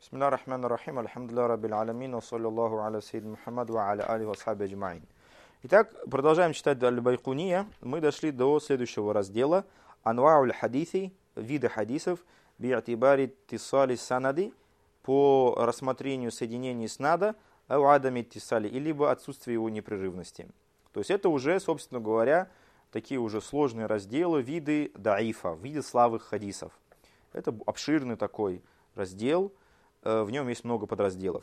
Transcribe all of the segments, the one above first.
Бисмилlah рахман рахим, альхамдулилlah раббил аламин, ва саллаллаху аля саййидина Мухаммад ва аля алихи ва асхаби аджмаин. Итак, продолжаем читать Аль-Байкуния. Мы дошли до следующего раздела. Анва'уль хадиси, виды хадисов, би'атибари тиссали санади, по рассмотрению соединений снада, ау адами тиссали, или отсутствие его непрерывности. То есть это уже, собственно говоря, такие уже сложные разделы, виды даифа, виды слабых хадисов. Это обширный такой раздел, в нем есть много подразделов.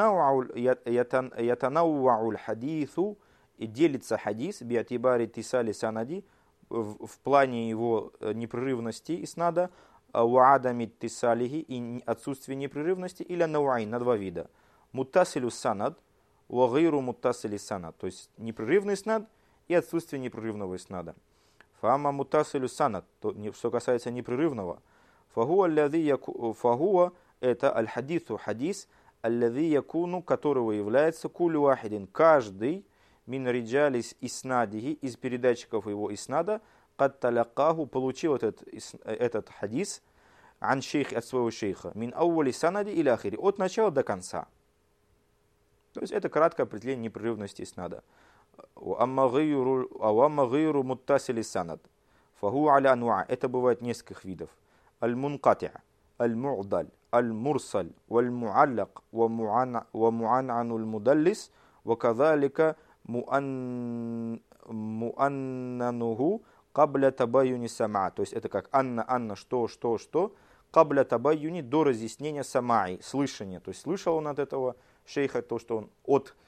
Ятанауауль хадису, и делится хадис биатибари тисали санади, в плане его непрерывности иснада, уадами тисалихи, и отсутствие непрерывности, или науайн, на два вида. Муттасилю санад, уагиру муттасили санад, то есть непрерывный иснад и отсутствие непрерывного иснада. Фама муттасилю санад, что касается непрерывного, фагуа это аль-хадису хадис, аллади якуну, которого является кулю вахидин, каждый мин риджалис иснадихи, из передатчиков его иснада, кад талякаху, получил этот хадис ан шейх, от своего шейха, мин ауали санади или ахири, от начала до конца. То есть это краткое определение непрерывности иснада. Амма гайру муттасили санад, фагу аля ануа, это бывает нескольких видов. Аль-мункати'а, аль-му'даль, аль-мурсаль, валь-му'аллак, ва-му'ан'ану аль-мудаллис, ва-кадалика му'аннануху кабля табайюни самаа. То есть это как анна, что, кабля табайюни, до разъяснения самаи, слышания. То есть слышал он от этого шейха то, что он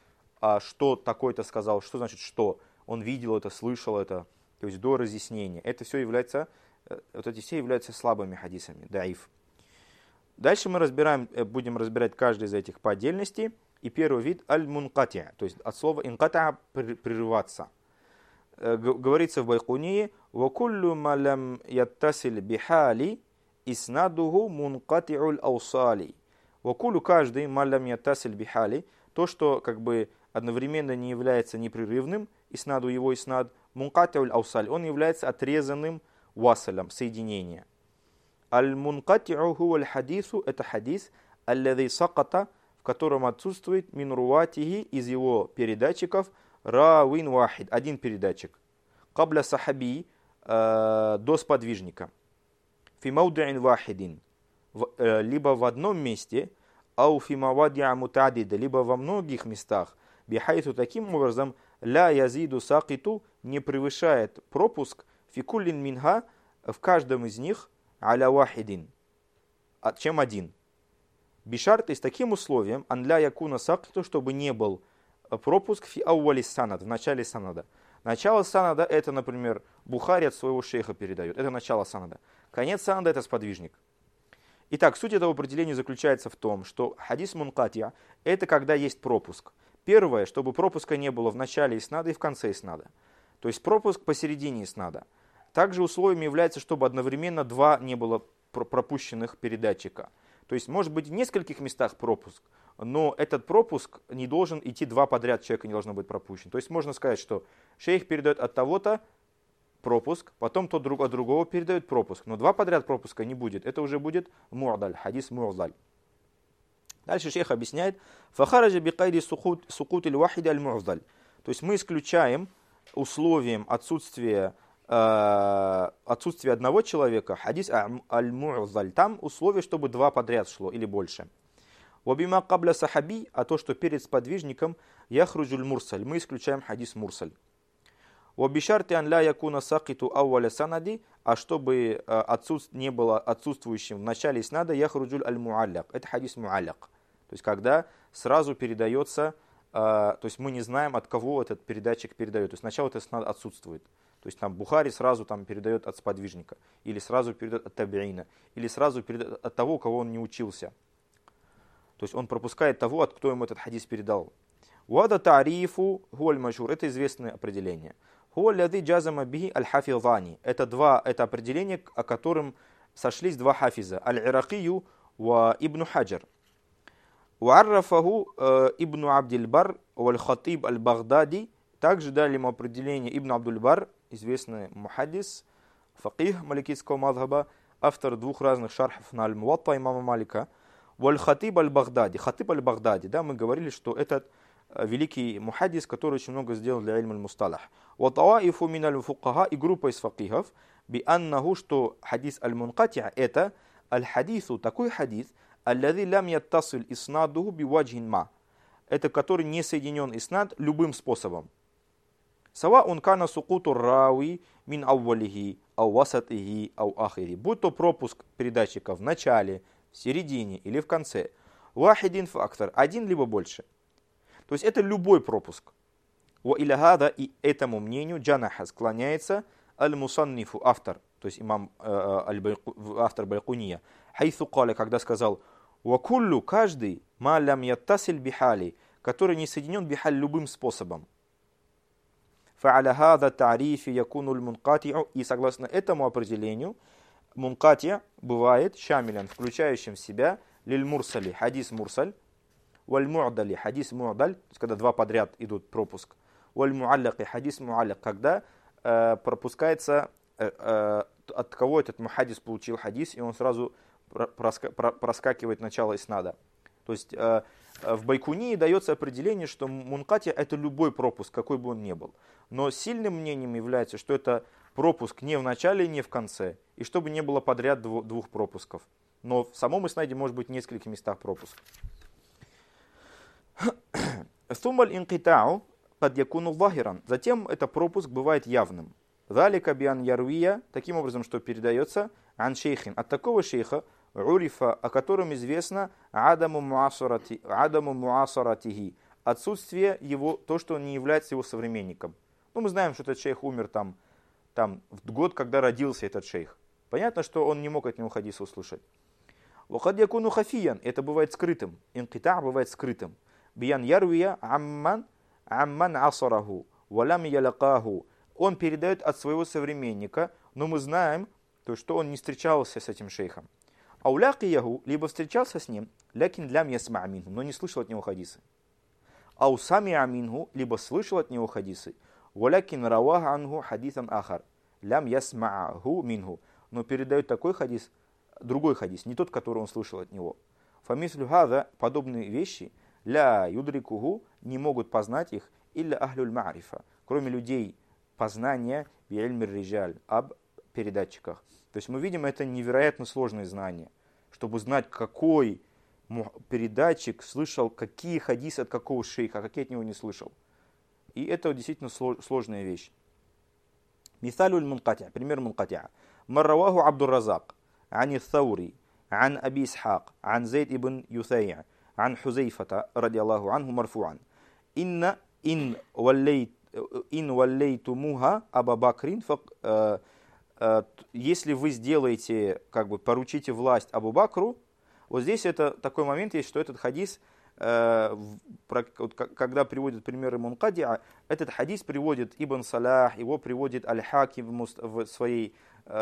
что такой-то сказал, что значит что. Он видел это, слышал это, то есть до разъяснения. Это все является, вот эти все являются слабыми хадисами, даиф. Дальше мы будем разбирать каждый из этих по отдельности. И первый вид аль-мункати', то есть от слова инката' прерываться. Говорится в Байкунии: «Ва куллю ма лам яттасиль бихали иснадуху мункати'уль аусали». Ва куллю, каждый, ма лам яттасиль бихали, то, что как бы одновременно не является непрерывным, иснаду его иснад, мункати'уль аусали, он является отрезанным васалем, соединения. Аль-мункати'у хуа аль-хадису, это хадис, аллади саката, в котором отсутствует мин руатихи, из его передатчиков, равин вахид, один передатчик, кабля сахаби, до сподвижника, фи мауди'ин вахидин, либо в одном месте, ау фи мавади'a мутадида, либо во многих местах, бихайту, таким образом, ля язиду сакиту, не превышает пропуск, фи куллин минха, в каждом из них, аля вахидин, чем один. Бишарт, и с таким условием, анля якуна сакиту, чтобы не был пропуск фи ауали санад, в начале санада. Начало санада это, например, Бухари от своего шейха передает. Это начало санада. Конец санада это сподвижник. Итак, суть этого определения заключается в том, что хадис мункати'а это когда есть пропуск. Первое, чтобы пропуска не было в начале иснада и в конце иснада. То есть пропуск посередине иснада. Также условием является, чтобы одновременно два не было пропущенных передатчика. То есть может быть в нескольких местах пропуск, но этот пропуск не должен идти два подряд, человека не должно быть пропущен. То есть можно сказать, что шейх передает от того-то пропуск, потом тот от другого передает пропуск, но два подряд пропуска не будет. Это уже будет му'даль, хадис му'даль. Дальше шейх объясняет: фахараджа бикайди сукутиль вахиди аль-му'даль. То есть мы исключаем условием отсутствия одного человека, хадис аль-му'даль, там условие, чтобы два подряд шло или больше. Вабима кабля сахаби, а то, что перед сподвижником, яхруджуль мурсаль, мы исключаем хадис мурсаль. Вабишарти ан ля якуна сакиту ауаля санади, а чтобы не было отсутствующим в начале иснада, яхруджуль аль-му'алляк, это хадис му'алляк. То есть когда сразу передается, то есть мы не знаем, от кого этот передатчик передает. То есть сначала этот иснад отсутствует. То есть там Бухари сразу там передает от сподвижника, или сразу передает от табиина, или сразу передает от того, у кого он не учился. То есть он пропускает того, от кто ему этот хадис передал. Вада тарифу гуаль машур, это известное определение. Гуаль джазама бихи аль-хафизани. Это определение, о котором сошлись два хафиза, аль-иракию ва ибн хаджар. Уаррафаху ибн Абдильбар валь-хатиб аль-Багдади. Также дали ему определение Ибн Абдуль-Бар, известный мухаддис, факих маликитского мазхаба, автор двух разных шархов на аль-Муатта имама Малика. Валь-Хатиб аль-Багдади. Хатиб аль-Багдади, да, мы говорили, что этот великий мухаддис, который очень много сделал для илм аль-мусталах. Ва таваифу мин аль-фукаха, и группа из факихов, би аннаху, что хадис аль-мункати' это аль-хадису, такой хадис, аллади лям яттасиль иснадуху би ваджин ма. Это который не соединен иснад любым способом. Сава он кана сукуту рауи мин аввалихи, ау васатихи, ау ахири. Будь то пропуск передатчика в начале, в середине или в конце. Вахидин фактор, один либо больше. То есть это любой пропуск. Ва иляхада, и этому мнению джанаха склоняется аль-мусаннифу, автор, то есть имам автор Байкуния, хайсу каля, когда сказал: ва куллю, каждый, ма лям яттасиль бихали, который не соединен бихаль любым способом. Фа'аля хада тарифи якуну аль-мункати'у, и согласно этому определению, мункати' бывает шамилян, включающим в себя лиль-мурсали, хадис мурсаль, валь-му'дали, хадис му'даль, то есть когда два подряд идут пропуск, валь-му'алляки, хадис му'алляк, когда пропускается, от кого этот мухаддис получил хадис, и он сразу проскакивает начало иснада. То есть в Байкунии дается определение, что мункати это любой пропуск, какой бы он ни был. Но сильным мнением является, что это пропуск не в начале, не в конце, и чтобы не было подряд двух пропусков. Но в самом иснаде может быть в нескольких местах пропуск. Сумаль инкитау под якуну вахиран. Затем это пропуск бывает явным. Залика биан ярвия, таким образом, что передается ан шейхин, от такого шейха, урифа, о котором известно адаму муасаратихи, отсутствие его, то, что он не является его современником. Ну, мы знаем, что этот шейх умер там в год, когда родился этот шейх. Понятно, что он не мог от него хадиса услышать. Вахад якуну хафиян, это бывает скрытым. Инкита бывает скрытым. Биян ярвия амман асараху, валям ялакаху. Он передает от своего современника, но мы знаем, то, что он не встречался с этим шейхом. Ауляки либо встречался с ним, лякин лям ясма аминху, но не слышал от него хадисы. Аусами аминху, либо слышал от него хадисы. Валякин равах анху хадисан ахар, лям ясмааху минху, но передает такой хадис, другой хадис, не тот, который он слышал от него. Фамислю хада, подобные вещи, ля юдрикуху, не могут познать их, илля ахлюль ма'рифа, кроме людей познания би'ильмир риджаль, об передатчиках. То есть мы видим, это невероятно сложные знания, чтобы знать, какой передатчик слышал, какие хадисы от какого шейха, а какие от него не слышал. И это действительно сложная вещь. Мисалюль мункати'а, пример мункати'а. Марраваху Абдур-Разак, ани Thаури, ан Аби Исхак, ан Зейд ибн Юсайя, ан Хузейфата, ради Аллаху анху марфуан. Ин валлейтумуха Аба Бакрин, если вы сделаете, поручите власть Абу Бакру, вот здесь это такой момент есть, что этот хадис, когда приводят примеры мункадиа, этот хадис приводит Ибн Салах, его приводит Аль-Хаким в своей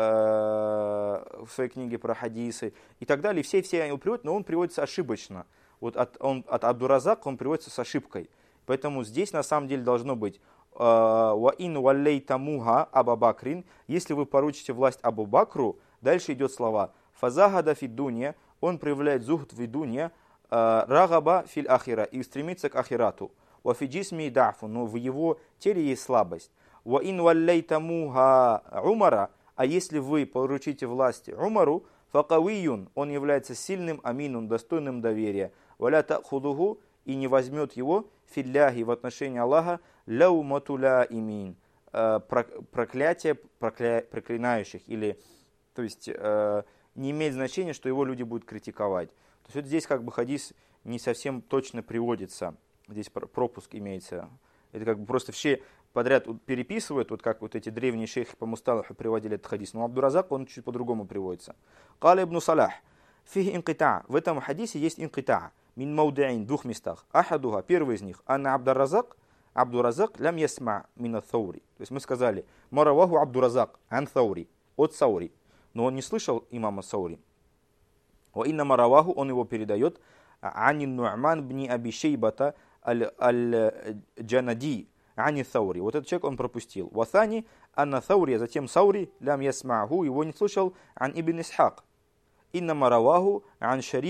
книге про хадисы и так далее. Все его приводят, но он приводится ошибочно. Вот от Абдур-Разак он приводится с ошибкой. Поэтому здесь на самом деле должно быть «Ваин валлейтамуха Аба Бакрин», если вы поручите власть Абу Бакру, дальше идет слова «Фазахада фиддунья», он проявляет зухд в дунья, «Рагаба фил ахира», и стремится к ахирату, «Вафиджисми дафу», но в его теле есть слабость, «Ваин валлейтамуха Умара», а если вы поручите власть Умару, «Факавиюн», он является сильным, аминун, достойным доверия, «Валя тахудуху», и не возьмет его филляхи в отношении Аллаха ляуматуля имин, проклятие проклинающих, или, то есть не имеет значения, что его люди будут критиковать. То есть вот здесь хадис не совсем точно приводится, здесь пропуск имеется. Это просто все подряд переписывают, вот как вот эти древние шейхи по мусталаху приводили этот хадис. Но Абдур-Разак, он чуть по-другому приводится. Каля ибн Салах, фихи инкита, в этом хадисе есть инкита. Мин маудаин, в двух местах. Ахадуха, первый из них, анна Абдур-Разак лям ясма мина Thаури. То есть мы сказали, мараваху Абдур-Разак ан Thаури, от Саури. Но он не слышал имама Саури. Ва инна мараваху, он его передает, анин Ну'ман бни Аби Шейбата аль-Джанади, ани Thаури. Вот этот человек он пропустил. Ваthani анна Thаури, а затем Саури лям ясмаху, его не слышал, ан Ибн Исхак. Инна мараваху ан Шарик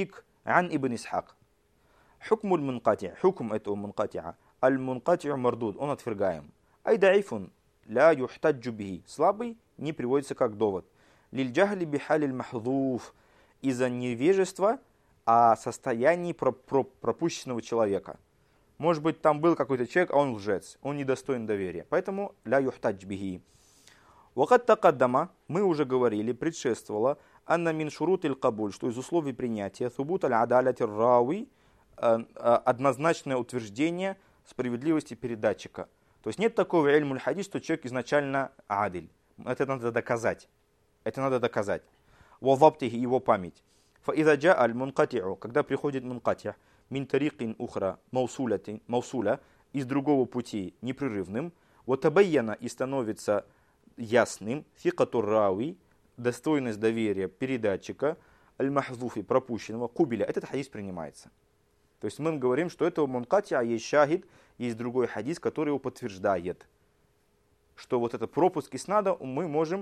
Ан ибн Исхак. Хукму аль-мункати'. Хукм этого мункати'а. Аль-мункати'у мардуд. Он отвергаем. Ай даифун. Ля юхтаджу бихи. Слабый не приводится как довод. Лиль джахли бихалиль махдуф. Из-за невежества о состоянии пропущенного человека. Может быть, там был какой-то человек, а он лжец. Он недостоин доверия. Поэтому ля юхтадж бихи. Вакат такаддама. Мы уже говорили, предшествовало. Анна мин шурут иль-кабуль, что из условий принятия, thубут аль-адаляти рауи, однозначное утверждение справедливости передатчика. То есть нет такого ильмуль хадис, что человек изначально адиль. Это надо доказать. Это надо доказать. Вазабтихи, его память. Фаиза джа аль-мункати'у, когда приходит мункати', мин тарикин ухра маусуля, из другого пути непрерывным, ватабайяна, и становится ясным, фикатур рауи, достойность доверия передатчика, аль-махзуфи, пропущенного, кубиля, этот хадис принимается. То есть мы говорим, что этого мункати'а есть шахид, есть другой хадис, который его подтверждает. Что вот этот пропуск иснада мы можем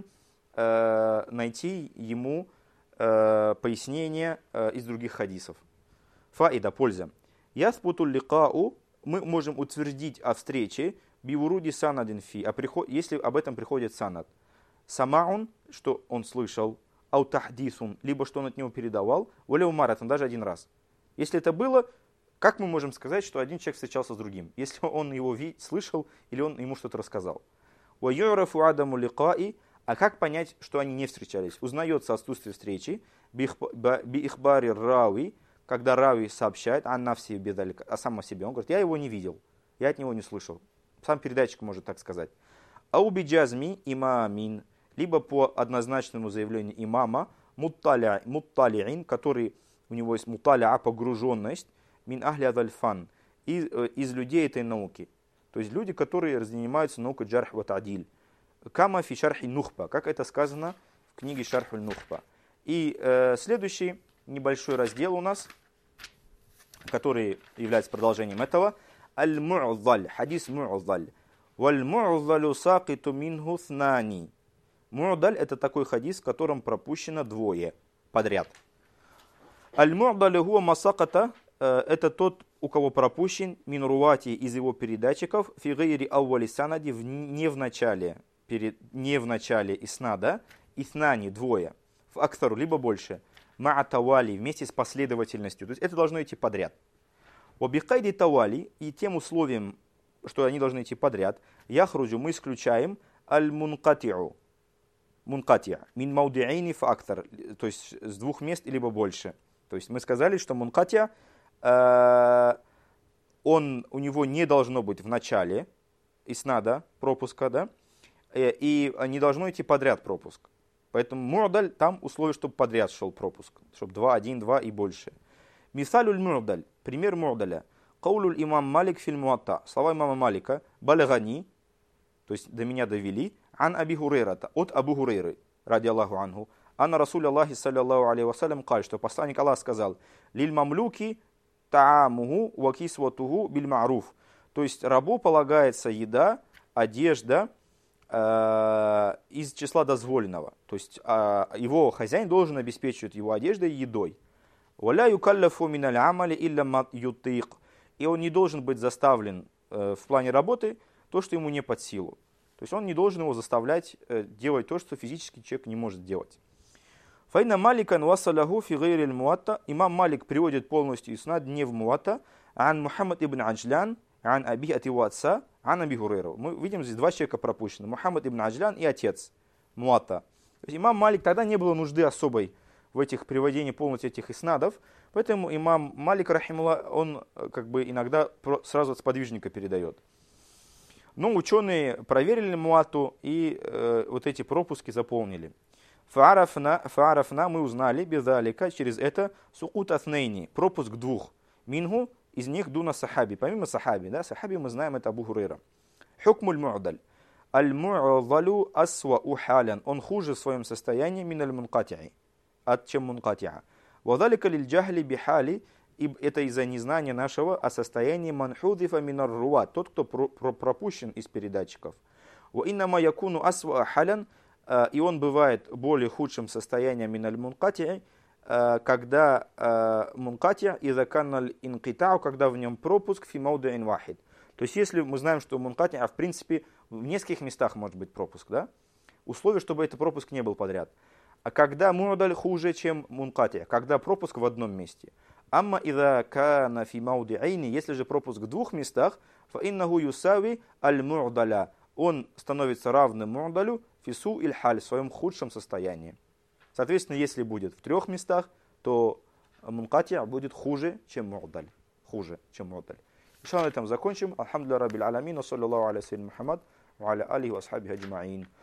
найти ему пояснение из других хадисов. Фаида, польза. Яспуту ликау, мы можем утвердить о встрече, биуруди санадин фи, если об этом приходит санад. Самаун, что он слышал, аутахдисун, либо что он от него передавал, валя умаратан, даже один раз. Если это было, как мы можем сказать, что один человек встречался с другим, если он его слышал или он ему что-то рассказал? Ва ю'рафу адаму ликаи, а как понять, что они не встречались? Узнается отсутствие встречи, би ихбари рауи, когда рави сообщает, а сам о себе, он говорит, я его не видел, я от него не слышал. Сам передатчик может так сказать. Ауби джазми имамин, либо по однозначному заявлению имама, муттали'ин, который у него есть муттали'a, погруженность, мин ахли адальфан, из людей этой науки. То есть люди, которые занимаются наукой джарх ва та'диль. Кама фи шархи нухба, как это сказано в книге Шархуль Нухба. И следующий небольшой раздел у нас, который является продолжением этого, аль-му'даль, хадис му'даль. Валь-му'далю сакиту минху снани. Му'даль — это такой хадис, в котором пропущено двое подряд. Аль-му'далю хуа масаката — это тот, у кого пропущен мин руати из его передатчиков, фи гайри аували санади, не в начале иснада, иснани, двое, в аксару, либо больше, ма'атавали, вместе с последовательностью. То есть это должно идти подряд. Обикайди тавали, и тем условием, что они должны идти подряд, яхруджу, мы исключаем аль-мункати'у, мункати'а, мин мауди'ини фа актар, то есть с двух мест, либо больше. То есть мы сказали, что мункати'а, у него не должно быть в начале иснада, пропуска, да, и не должно идти подряд пропуск. Поэтому му'даль, там условие, чтобы подряд шел пропуск, чтобы 2, 1, 2 и больше. Мисалюль му'даль, пример му'даля. Каулюль имам Малик филь муатта, слова имама Малика, балагани, то есть до меня довели, ан Аби Хурейрата, от Абу Хурейры, ради Аллаху анху, анна Расуль Аллахи саллиллаху алейхи вассалям каль, что посланник Аллаха сказал, лиль мамлюки таамуху ва кисватуху биль ма'руф, то есть рабу полагается еда, одежда из числа дозволенного, то есть его хозяин должен обеспечивать его одеждой и едой. Валя юкаллафу миналь амали илля ма ютиq, и он не должен быть заставлен в плане работы то, что ему не под силу. То есть он не должен его заставлять делать то, что физически человек не может делать. Файна маликан вассаляху фи гайриль муатта, имам Малик приводит полностью иснад не в муатта, ан Мухаммад ибн Аджлян, ан Аби от его отца, ан Аби Хурейру. Мы видим, здесь два человека пропущены, Мухаммад ибн Аджлян и отец муатта. То есть имам Малик, тогда не было нужды особой в этих приводении полностью этих иснадов, поэтому имам Малик, рахимулла, он как бы иногда сразу от сподвижника передает. Но ученые проверили муатту и вот эти пропуски заполнили. Фаарафна мы узнали, безалика, через это, сукут аснейни, пропуск двух. Мингу, из них дуна сахаби, помимо сахаби, да, сахаби мы знаем, это Абу Хурейра. Хукмуль му'даль. Аль-му'далю асва ухалян, он хуже в своем состоянии миналь мункати'и, чем мункати'а. Вадалика лиль джахли бихали, и это из-за незнания нашего о состоянии манхудифа минар руа, тот, кто пропущен из передатчиков. Ва иннама якуну асва халян, и он бывает более худшим состоянием миналь мункати'и, когда мункати, иза канна инкитау, когда в нем пропуск, фи мауди ин вахид. То есть, если мы знаем, что мункати, в принципе, в нескольких местах может быть пропуск, да? Условие, чтобы этот пропуск не был подряд. А когда му'даль хуже, чем мункати, когда пропуск в одном месте. Амма иза кана фи мауди айни, если же пропуск в двух местах, фа иннаху юсави аль му'даля, он становится равным му'далю фису иль халь, в своем худшем состоянии. Соответственно, если будет в трех местах, то мункати будет хуже, чем му'даль. Хуже, чем му'даль. Иншаллах, на этом закончим. Алхамдулилlah раббил аламин, ва саллаллаху аля саййидина Мухаммад, ва аля алихи ва асхабихи аджмаин.